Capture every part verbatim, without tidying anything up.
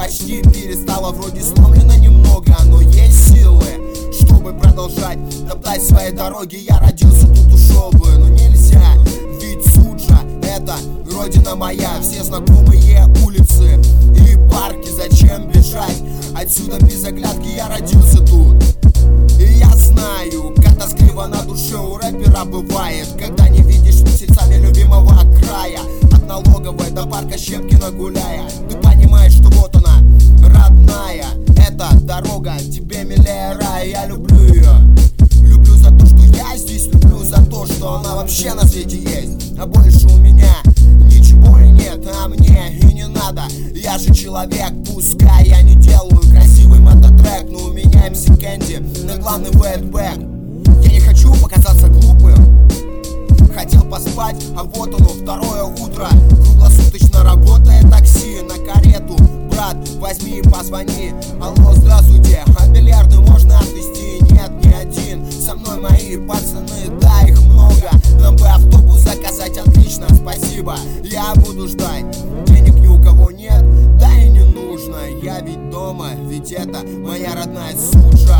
почти перестала, вроде сломлена немного, но есть силы, чтобы продолжать топтать свои дороги. Я родился, тут ушел бы, но нельзя, ведь Суджа — это родина моя. Все знакомые улицы и парки, зачем бежать отсюда без оглядки? Я родился тут, и я знаю, как тоскливо на душе у рэпера бывает, когда не видишь месяцами любимого края. От налоговой до парка Щепкина гуляя, ты понимаешь, что вот она, родная. Эта дорога тебе милее рая. Я люблю ее, люблю за то, что я здесь, люблю за то, что она вообще на свете есть. А больше у меня ничего и нет, а мне и не надо. Я же человек, пускай я не делаю красивый мототрек, но у меня эм си Кэнди на главный вейтбэк. Я не хочу показаться глупым, хотел поспать, а вот оно, второе утро. Круглосуточно работает такси на карету. Брат, возьми и позвони. Алло, здравствуйте, а бильярды можно отвезти? Нет, не один, со мной мои пацаны, да, их много. Нам бы автобус заказать, отлично, спасибо, я буду ждать. Денег ни у кого нет, да и не нужно. Я ведь дома, ведь это моя родная Суджа.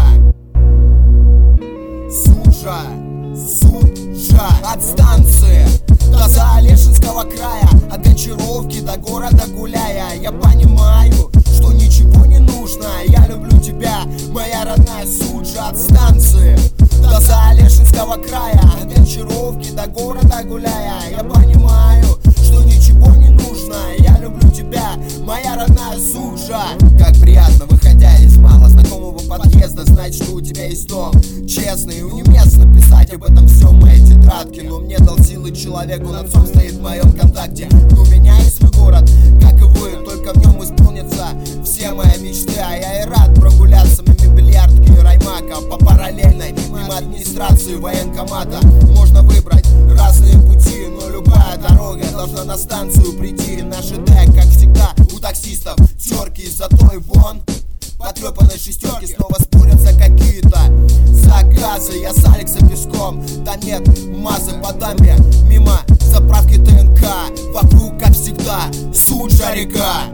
Суджа, Суджа. От станции до Заолешинского края, от Гончаровки до города гуляя, я понимаю, что ничего не нужно. Я люблю тебя, моя родная Суджа. От станции до Заолешинского края, от Гончаровки до города гуляя, я понимаю, что ничего не нужно. Я люблю тебя, моя родная Суджа. Как приятно, выходя из мало знакомого подъезда, знать, что у тебя есть дом честный. И неуместно писать об этом все в моей тетрадке, но мне дал силы человек, он отцом стоит в моем контакте. У меня есть свой город, как и вы, только в нем исполнятся все мои мечты. А я и рад прогуляться мимо бильярдки и Раймака, по параллельной, мимо администрации военкомата. Можно выбрать разные пути, но любая дорога должна на станцию прийти. На ЖД, как всегда, у таксистов терки, зато и вон потрепанной шестерки снова спорятся какие-то заказы. Я с Алекса пешком, да нет, мазы по дамбе, мимо заправки ТНК. Вокруг, как всегда, Суджа река.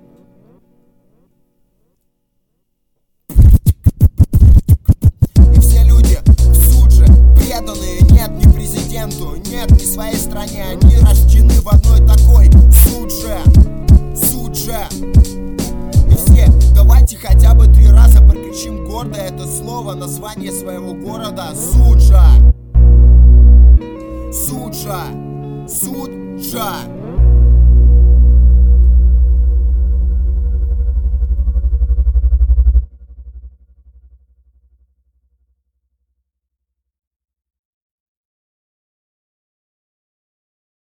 И все люди в Судже преданные. Нет ни президенту, нет ни своей стране. Они рождены в одной такой Судже. Судже. И все, давайте хотя бы три раза прокричим гордо это слово, название своего города. Суджа. Суджа. Суджа.